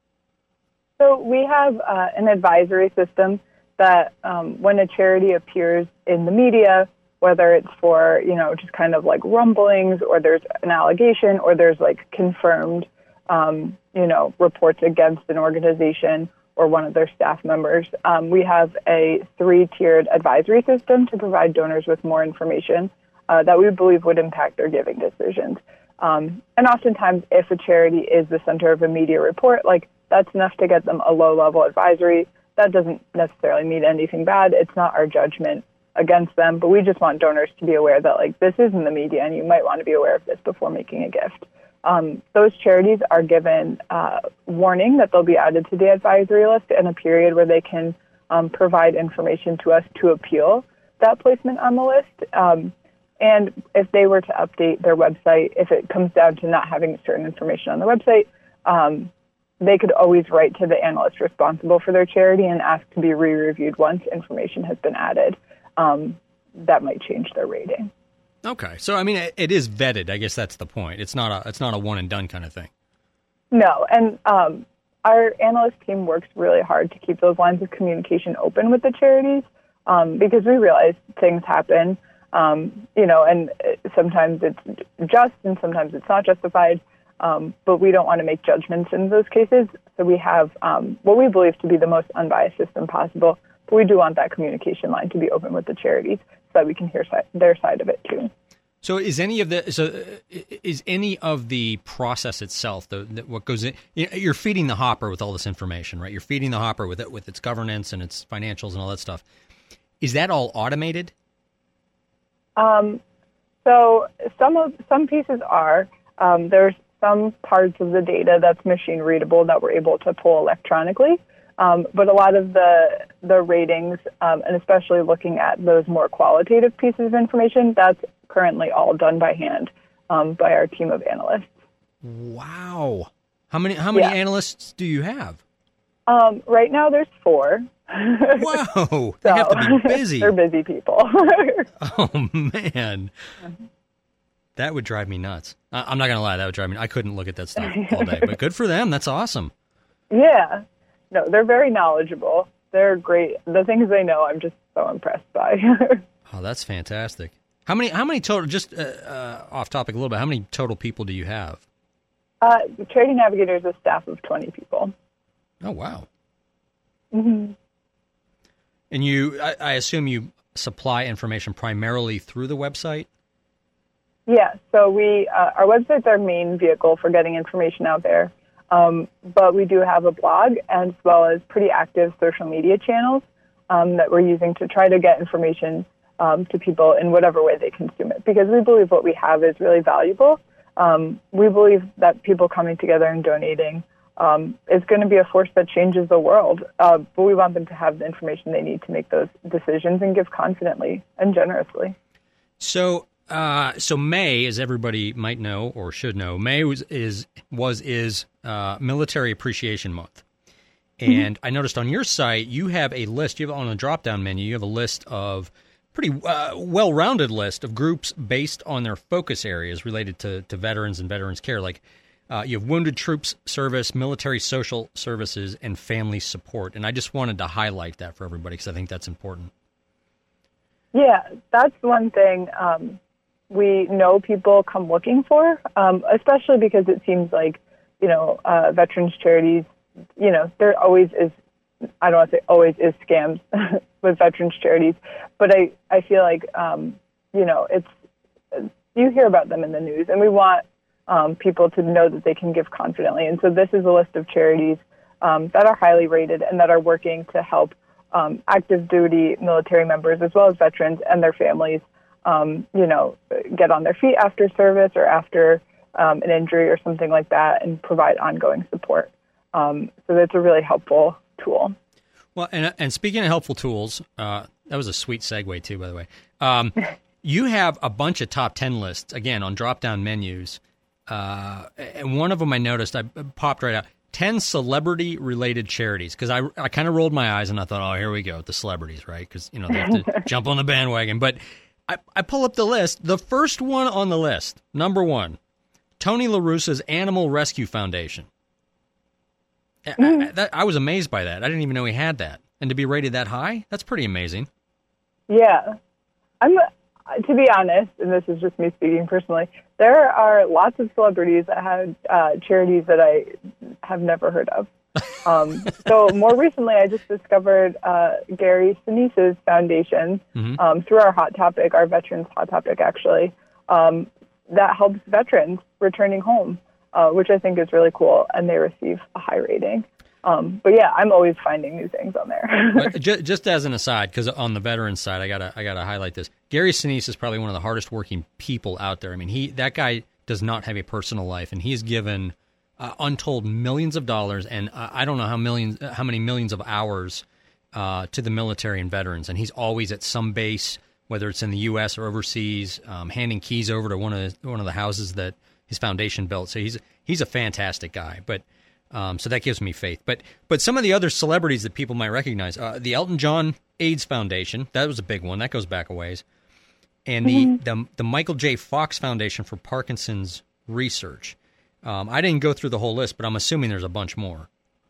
So we have uh, an advisory system that um, when a charity appears in the media, whether it's for, you know, just kind of like rumblings or there's an allegation or there's like confirmed Um, you know, reports against an organization or one of their staff members. Um, we have a three-tiered advisory system to provide donors with more information uh, that we believe would impact their giving decisions. Um, and oftentimes, if a charity is the center of a media report, like that's enough to get them a low-level advisory. That doesn't necessarily mean anything bad. It's not our judgment against them, but we just want donors to be aware that, like, this is in the media and you might want to be aware of this before making a gift. Um, those charities are given uh, warning that they'll be added to the advisory list in a period where they can um, provide information to us to appeal that placement on the list. Um, and if they were to update their website, if it comes down to not having certain information on the website, um, they could always write to the analyst responsible for their charity and ask to be re-reviewed once information has been added. Um, that might change their rating. Okay, so I mean, it, it is vetted. I guess that's the point. It's not a it's not a one and done kind of thing. No, and um, our analyst team works really hard to keep those lines of communication open with the charities um, because we realize things happen, um, you know, and sometimes it's just and sometimes it's not justified. Um, but we don't want to make judgments in those cases. So we have um, what we believe to be the most unbiased system possible. But we do want that communication line to be open with the charities so that we can hear si- their side of it too. So is any of the so is any of the process itself the, the what goes in? You're feeding the hopper with all this information, right? You're feeding the hopper with it with its governance and its financials and all that stuff. Is that all automated? Um, so some of some pieces are. Um, there's some parts of the data that's machine readable that we're able to pull electronically. Um, but a lot of the the ratings, um, and especially looking at those more qualitative pieces of information, that's currently all done by hand um, by our team of analysts. Wow. How many how many yeah. analysts do you have? Um, right now there's four. Whoa. They so, have to be busy. They're busy people. Oh, man. That would drive me nuts. I'm not going to lie. That would drive me. I couldn't look at that stuff all day. But good for them. That's awesome. Yeah. No, they're very knowledgeable. They're great. The things they know, I'm just so impressed by. Oh, that's fantastic. How many? How many total? Just uh, uh, off topic a little bit. How many total people do you have? Uh, Charity Navigator is a staff of twenty people. Oh wow. Mm-hmm. And you, I, I assume you supply information primarily through the website. Yeah. So we, uh, our website's our main vehicle for getting information out there. Um, but we do have a blog as well as pretty active social media channels um, that we're using to try to get information um, to people in whatever way they consume it, because we believe what we have is really valuable. Um, we believe that people coming together and donating um, is going to be a force that changes the world, uh, but we want them to have the information they need to make those decisions and give confidently and generously. So Uh, so May, as everybody might know or should know, May was is was is uh, Military Appreciation Month, and mm-hmm. I noticed on your site you have a list. You have on the drop-down menu. You have a list of pretty uh, well-rounded list of groups based on their focus areas related to to veterans and veterans care. Like uh, you have wounded troops service, military social services, and family support. And I just wanted to highlight that for everybody because I think that's important. Yeah, that's one thing. Um, we know people come looking for, um, especially because it seems like, you know, uh, veterans charities, you know, there always is, I don't want to say always is scams with veterans charities, but I, I feel like, um, you know, it's, you hear about them in the news, and we want um, people to know that they can give confidently. And so this is a list of charities um, that are highly rated and that are working to help um, active duty military members as well as veterans and their families Um, you know, get on their feet after service or after um, an injury or something like that, and provide ongoing support. Um, so that's a really helpful tool. Well, and and speaking of helpful tools, uh, that was a sweet segue too, by the way. Um, you have a bunch of top ten lists, again, on drop-down menus. Uh, and one of them I noticed, I popped right out, ten celebrity-related charities, because I, I kind of rolled my eyes and I thought, oh, here we go, the celebrities, right? Because, you know, they have to jump on the bandwagon. But I, I pull up the list. The first one on the list, number one, Tony La Russa's Animal Rescue Foundation. Mm. I, I, that, I was amazed by that. I didn't even know he had that. And to be rated that high, that's pretty amazing. Yeah. I'm, to be honest, and this is just me speaking personally, there are lots of celebrities that have uh, charities that I have never heard of. Um, so more recently, I just discovered uh, Gary Sinise's foundation mm-hmm. um, through our Hot Topic, our Veterans Hot Topic, actually, um, that helps veterans returning home, uh, which I think is really cool, and they receive a high rating. Um, but yeah, I'm always finding new things on there. just, just as an aside, because on the veterans side, I gotta I gotta highlight this. Gary Sinise is probably one of the hardest working people out there. I mean, he that guy does not have a personal life, and he's given Uh, untold millions of dollars, and uh, I don't know how millions, how many millions of hours uh, to the military and veterans. And he's always at some base, whether it's in the U S or overseas, um, handing keys over to one of the, one of the houses that his foundation built. So he's he's a fantastic guy. But um, so that gives me faith. But but some of the other celebrities that people might recognize, uh, the Elton John AIDS Foundation, that was a big one. That goes back a ways, and the mm-hmm. the, the Michael J. Fox Foundation for Parkinson's Research. Um, I didn't go through the whole list, but I'm assuming there's a bunch more.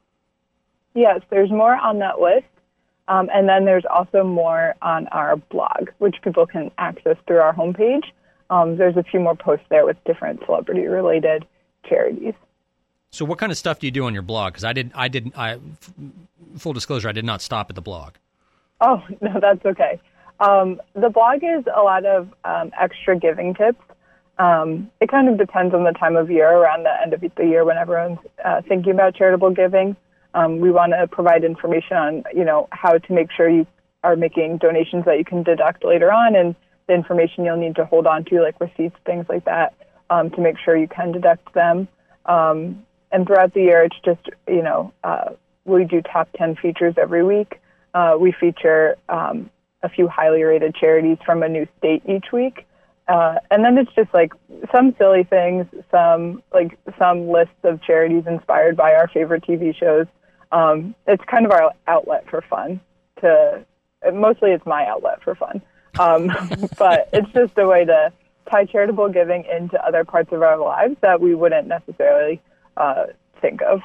Yes, there's more on that list. Um, and then there's also more on our blog, which people can access through our homepage. Um, there's a few more posts there with different celebrity-related charities. So what kind of stuff do you do on your blog? Because I did, I did, I, full disclosure, I did not stop at the blog. Oh, no, that's okay. Um, the blog is a lot of um, extra giving tips. Um, it kind of depends on the time of year, around the end of the year when everyone's uh, thinking about charitable giving. Um, we want to provide information on, you know, how to make sure you are making donations that you can deduct later on, and the information you'll need to hold on to, like receipts, things like that, um, to make sure you can deduct them. Um, and throughout the year, it's just, you know, uh, we do top ten features every week. Uh, we feature um, a few highly rated charities from a new state each week. Uh, and then it's just like some silly things, some like some lists of charities inspired by our favorite T V shows. Um, it's kind of our outlet for fun. To mostly it's my outlet for fun, um, but it's just a way to tie charitable giving into other parts of our lives that we wouldn't necessarily uh, think of.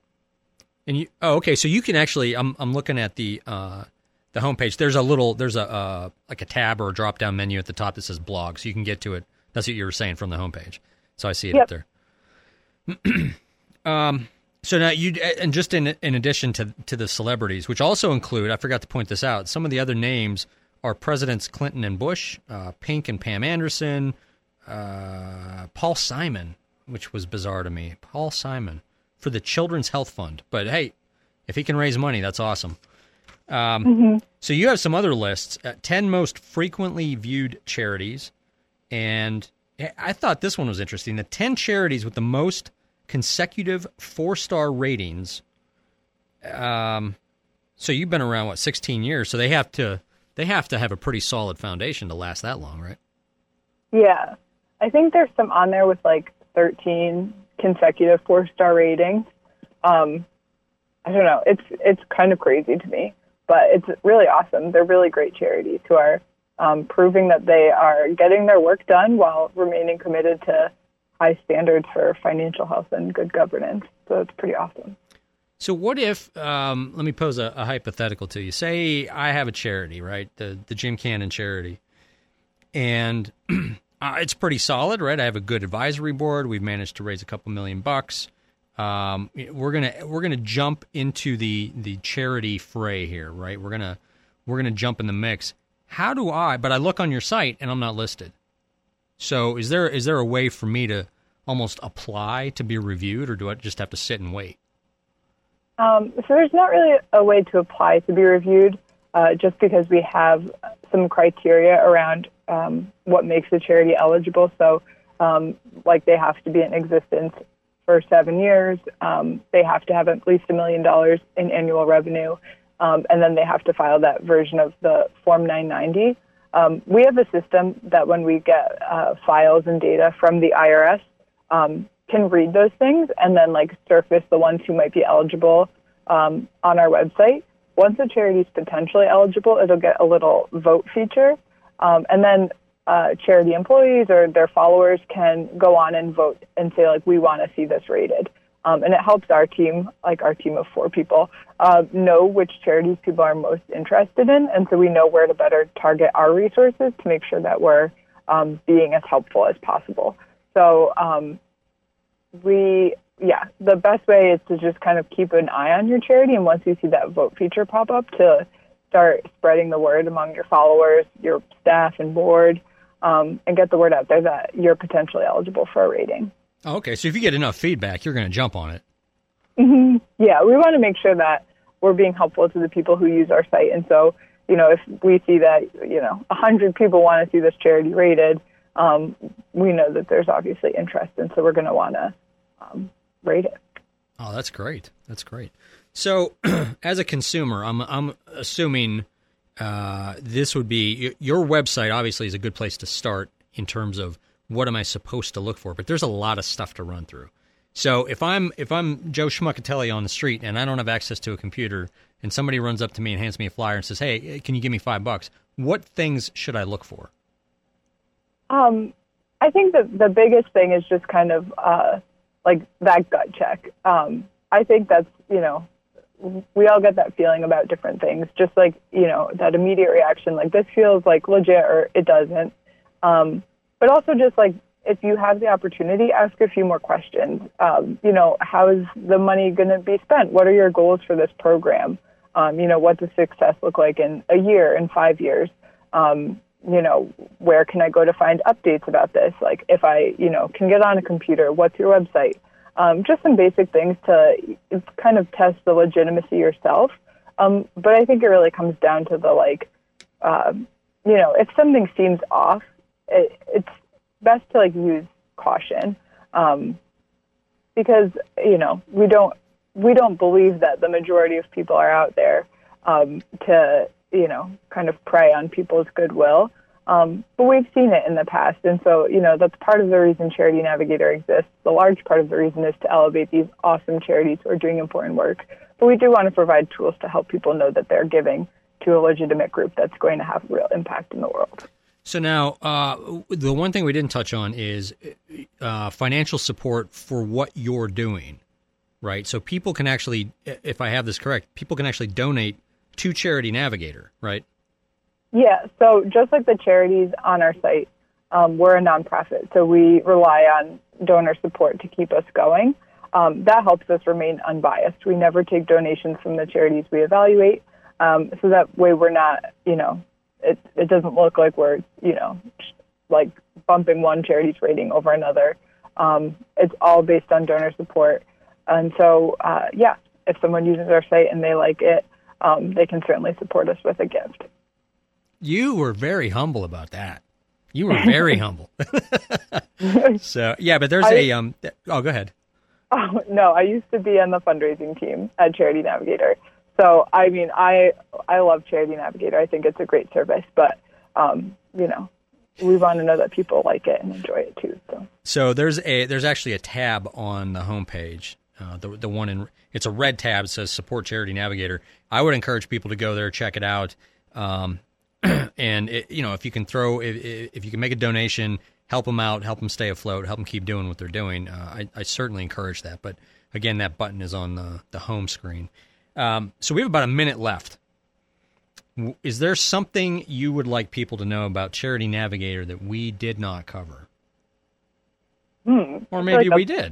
And you, oh, okay, so you can actually. I'm I'm looking at the. Uh... The homepage, there's a little, there's a uh, like a tab or a drop-down menu at the top that says blog, so you can get to it. That's what you were saying from the homepage. So I see it yep. up there. um, so now you, and just in in addition to to the celebrities, which also include, I forgot to point this out, some of the other names are Presidents Clinton and Bush, uh, Pink and Pam Anderson, uh, Paul Simon, which was bizarre to me. Paul Simon for the Children's Health Fund. But hey, if he can raise money, that's awesome. Um, mm-hmm. So you have some other lists, uh, ten most frequently viewed charities, and I thought this one was interesting. The ten charities with the most consecutive four-star ratings. Um, so you've been around, what, sixteen years, so they have to they have to have a pretty solid foundation to last that long, right? Yeah. I think there's some on there with like thirteen consecutive four-star ratings. Um, I don't know. It's it's kind of crazy to me, but it's really awesome. They're really great charities who are um, proving that they are getting their work done while remaining committed to high standards for financial health and good governance. So it's pretty awesome. So what if, um, let me pose a, a hypothetical to you. Say I have a charity, right, the the Jim Cannon charity, and uh, it's pretty solid, right? I have a good advisory board. We've managed to raise a couple million bucks. Um, we're gonna we're gonna jump into the the charity fray here, right? We're gonna we're gonna jump in the mix. How do I? But I look on your site and I'm not listed. So is there is there a way for me to almost apply to be reviewed, or do I just have to sit and wait? Um, so there's not really a way to apply to be reviewed, uh, just because we have some criteria around um, what makes a charity eligible. So, um, like they have to be in existence for seven years, um, they have to have at least a million dollars in annual revenue, um, and then they have to file that version of the Form nine ninety. Um, we have a system that when we get uh, files and data from the I R S, um, can read those things and then like surface the ones who might be eligible um, on our website. Once a charity is potentially eligible, it'll get a little vote feature. Um, and then uh, charity employees or their followers can go on and vote and say, like, we want to see this rated. Um, and it helps our team, like our team of four people, uh, know which charities people are most interested in. And so we know where to better target our resources to make sure that we're um, being as helpful as possible. So, um, We, yeah, the best way is to just kind of keep an eye on your charity, and once you see that vote feature pop up, to start spreading the word among your followers, your staff and board, um, and get the word out there that you're potentially eligible for a rating. Okay, so if you get enough feedback, you're going to jump on it. Mm-hmm. Yeah, we want to make sure that we're being helpful to the people who use our site, and so, you know, if we see that, you know, one hundred people want to see this charity rated, um, we know that there's obviously interest, and so we're going to want to Um, rate it. Oh, that's great. That's great. So, as a consumer, I'm I'm assuming uh, this would be your website. Obviously, is a good place to start in terms of what am I supposed to look for. But there's a lot of stuff to run through. So, if I'm if I'm Joe Schmuckatelli on the street and I don't have access to a computer, and somebody runs up to me and hands me a flyer and says, "Hey, can you give me five bucks?" What things should I look for? Um, I think that the biggest thing is just kind of uh, like that gut check. Um, I think that's, you know, we all get that feeling about different things, just like, you know, that immediate reaction, like this feels like legit or it doesn't. Um, but also just like, if you have the opportunity, ask a few more questions. Um, you know, how is the money going to be spent? What are your goals for this program? Um, you know, what does success look like in a year, in five years? Um, you know, where can I go to find updates about this? Like if I, you know, can get on a computer, what's your website? Um, just some basic things to kind of test the legitimacy yourself. Um, but I think it really comes down to the, like, uh, you know, if something seems off, it, it's best to, like, use caution. Um, because, you know, we don't, we don't believe that the majority of people are out there um, to, you know, kind of prey on people's goodwill. Um, but we've seen it in the past. And so, you know, that's part of the reason Charity Navigator exists. The large part of the reason is to elevate these awesome charities who are doing important work. But we do want to provide tools to help people know that they're giving to a legitimate group that's going to have real impact in the world. So now, uh, the one thing we didn't touch on is uh, financial support for what you're doing, right? So people can actually, if I have this correct, people can actually donate to Charity Navigator, right? Yeah, so just like the charities on our site, um, we're a nonprofit, so we rely on donor support to keep us going. Um, that helps us remain unbiased. We never take donations from the charities we evaluate, um, so that way we're not, you know, it, it doesn't look like we're, you know, like bumping one charity's rating over another. Um, it's all based on donor support. And so, uh, yeah, if someone uses our site and they like it, um, they can certainly support us with a gift. You were very humble about that. You were very humble. So, yeah, but there's I, a, um. oh, go ahead. Oh, no, I used to be on the fundraising team at Charity Navigator. So, I mean, I I love Charity Navigator. I think it's a great service, but, um, you know, we want to know that people like it and enjoy it too. So, so there's a there's actually a tab on the homepage. Uh, the the one in it's a red tab that says Support Charity Navigator. I would encourage people to go there, check it out, um, and it, you know if you can throw if, if you can make a donation, help them out, help them stay afloat, help them keep doing what they're doing. Uh, I, I certainly encourage that. But again, that button is on the the home screen. Um, so we have about a minute left. Is there something you would like people to know about Charity Navigator that we did not cover? Hmm. Or maybe like we did.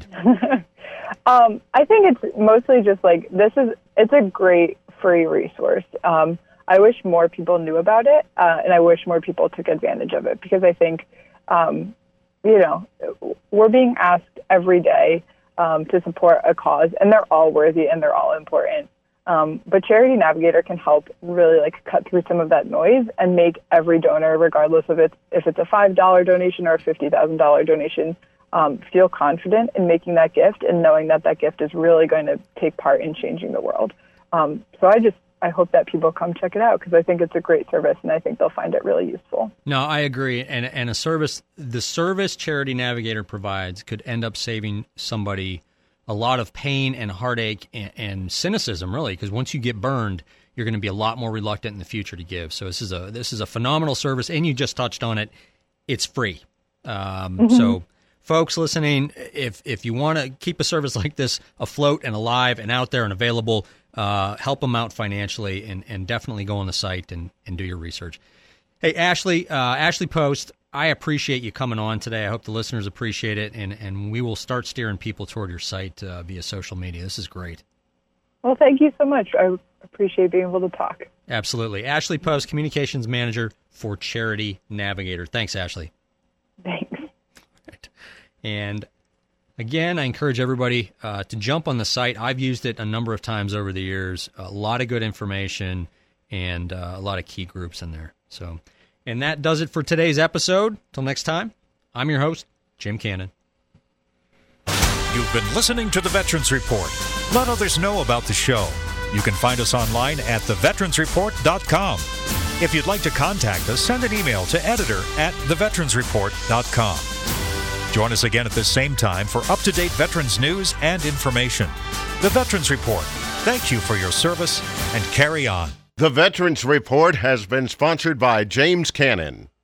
um, I think it's mostly just like, this is, it's a great free resource. Um, I wish more people knew about it, uh, and I wish more people took advantage of it, because I think, um, you know, we're being asked every day um, to support a cause, and they're all worthy and they're all important. Um, but Charity Navigator can help really like cut through some of that noise and make every donor, regardless of it, if it's a five dollar donation or a fifty thousand dollars donation, um, feel confident in making that gift and knowing that that gift is really going to take part in changing the world. Um, so I just, I hope that people come check it out, because I think it's a great service and I think they'll find it really useful. No, I agree. And, and a service, the service Charity Navigator provides could end up saving somebody a lot of pain and heartache and, and cynicism, really, because once you get burned, you're going to be a lot more reluctant in the future to give. So this is a this is a phenomenal service, and you just touched on it. It's free. Um, mm-hmm. So, folks listening, if if you want to keep a service like this afloat and alive and out there and available, uh, help them out financially, and, and definitely go on the site and, and do your research. Hey, Ashley, uh, Ashley Post, I appreciate you coming on today. I hope the listeners appreciate it, and, and we will start steering people toward your site uh, via social media. This is great. Well, thank you so much. I appreciate being able to talk. Absolutely. Ashley Post, Communications Manager for Charity Navigator. Thanks, Ashley. Thanks. Right. And again, I encourage everybody uh, to jump on the site. I've used it a number of times over the years. A lot of good information and uh, a lot of key groups in there. So, and that does it for today's episode. Till next time, I'm your host, Jim Cannon. You've been listening to The Veterans Report. Let others know about the show. You can find us online at the veterans report dot com. If you'd like to contact us, send an email to editor at the veterans report dot com. Join us again at the same time for up-to-date veterans news and information. The Veterans Report. Thank you for your service, and carry on. The Veterans Report has been sponsored by James Cannon.